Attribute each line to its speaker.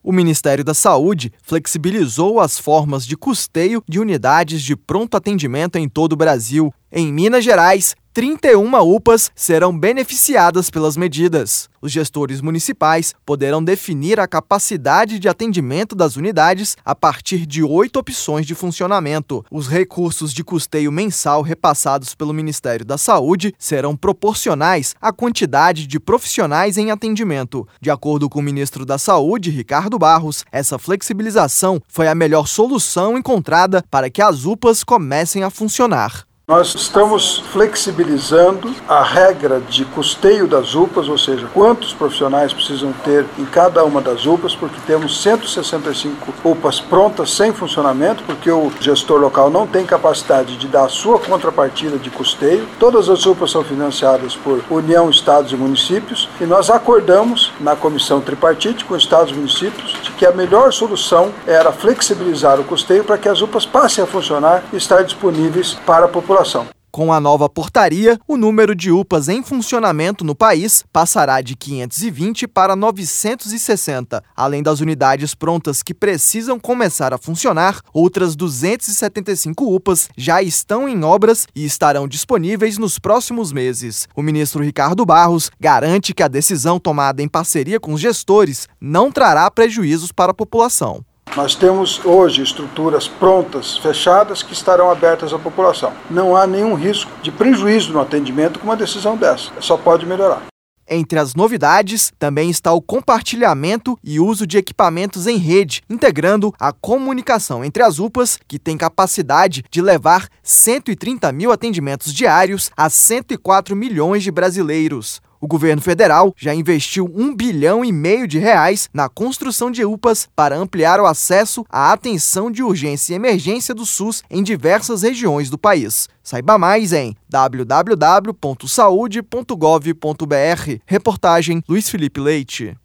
Speaker 1: O Ministério da Saúde flexibilizou as formas de custeio de unidades de pronto atendimento em todo o Brasil. Em Minas Gerais, 31 UPAs serão beneficiadas pelas medidas. Os gestores municipais poderão definir a capacidade de atendimento das unidades a partir de 8 opções de funcionamento. Os recursos de custeio mensal repassados pelo Ministério da Saúde serão proporcionais à quantidade de profissionais em atendimento. De acordo com o ministro da Saúde, Ricardo Barros, essa flexibilização foi a melhor solução encontrada para que as UPAs comecem a funcionar.
Speaker 2: Nós estamos flexibilizando a regra de custeio das UPAs, ou seja, quantos profissionais precisam ter em cada uma das UPAs, porque temos 165 UPAs prontas sem funcionamento, porque o gestor local não tem capacidade de dar a sua contrapartida de custeio. Todas as UPAs são financiadas por União, Estados e Municípios, e nós acordamos na comissão tripartite com Estados e Municípios de que a melhor solução era flexibilizar o custeio para que as UPAs passem a funcionar e estar disponíveis para a população.
Speaker 1: Com a nova portaria, o número de UPAs em funcionamento no país passará de 520 para 960. Além das unidades prontas que precisam começar a funcionar, outras 275 UPAs já estão em obras e estarão disponíveis nos próximos meses. O ministro Ricardo Barros garante que a decisão tomada em parceria com os gestores não trará prejuízos para a população.
Speaker 2: Nós temos hoje estruturas prontas, fechadas, que estarão abertas à população. Não há nenhum risco de prejuízo no atendimento com uma decisão dessa. Só pode melhorar.
Speaker 1: Entre as novidades, também está o compartilhamento e uso de equipamentos em rede, integrando a comunicação entre as UPAs, que tem capacidade de levar 130 mil atendimentos diários a 104 milhões de brasileiros. O governo federal já investiu R$1,5 bilhão na construção de UPAs para ampliar o acesso à atenção de urgência e emergência do SUS em diversas regiões do país. Saiba mais em www.saude.gov.br. Reportagem Luiz Felipe Leite.